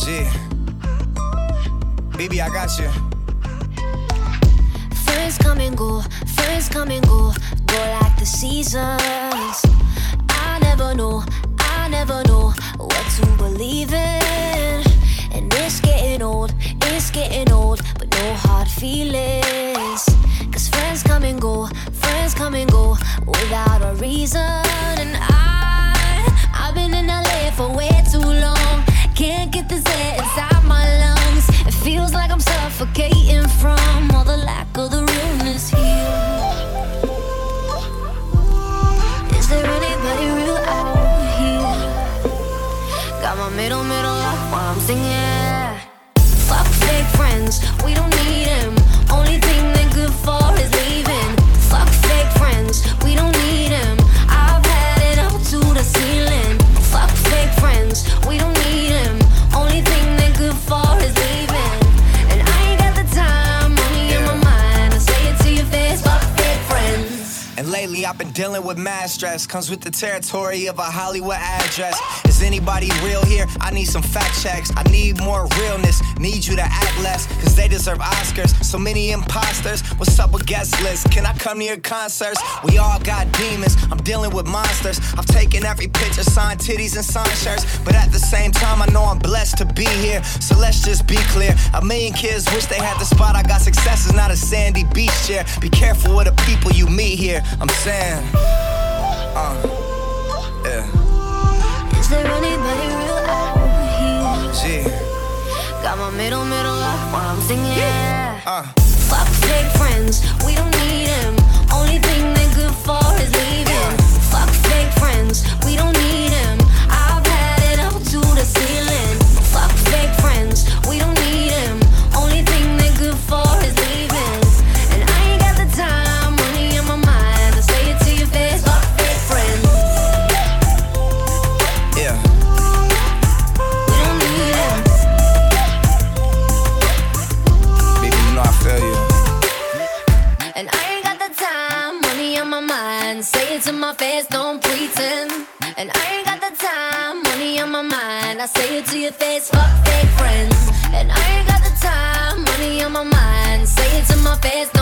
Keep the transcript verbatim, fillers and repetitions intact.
G. B B, I got you. Friends come and go, friends come and go, go like the seasons. I never know, I never know what to believe in. And it's getting old, it's getting old, but no hard feelings. Cause friends come and go, friends come and go without a reason. And I, I've been in L A for way too long. Can't get this air inside my lungs. It feels like I'm suffocating from all the lack of the realness here. Is there anybody real out here? Got my middle, middle up while I'm singing. Fuck fake friends, we don't need them. Only thing they're good for is leaving. Fuck fake friends, we don't need them. I've had it up to the ceiling. Fuck fake friends, we don't need them. Only thing they're good for is leaving. And I ain't got the time, money yeah. in my mind. I say it to your face, fuck fake friends. And lately I've been dealing with mad stress. Comes with the territory of a Hollywood address. Is anybody real here? I need some fact checks. I need more realness. Need you to act less, cause they deserve Oscars. So many imposters. What's up with guest lists? Can I come to your concerts? We all got demons. I'm dealing with monsters. I've taken every picture, signed titties and signed shirts. But at the same time I know I'm blessed to be here. So let's just be clear. A million kids wish they had the spot. I got success is not a sandy beach chair. Be careful with the people you meet here. I'm saying, uh, yeah. Is there anybody real out here? G. Got my middle, middle up while I'm singing. Yeah. Uh. Fuck fake friends, we don't need them. Only thing they're good for is leaving. Fuck fake friends, we don't need them. I've had it up to the ceiling. Fuck fake friends, we don't need them. Only thing they're good for is leaving. And I ain't got the time, money in my mind. I say it to your face, fuck fake friends. Yeah. We don't need them. Baby, you know I feel you. And I ain't got the time, money on my mind. Say it to my face, don't pretend. And I ain't got the time, money on my mind. I say it to your face, fuck fake friends. And I ain't got the time, money on my mind. Say it to my face, don't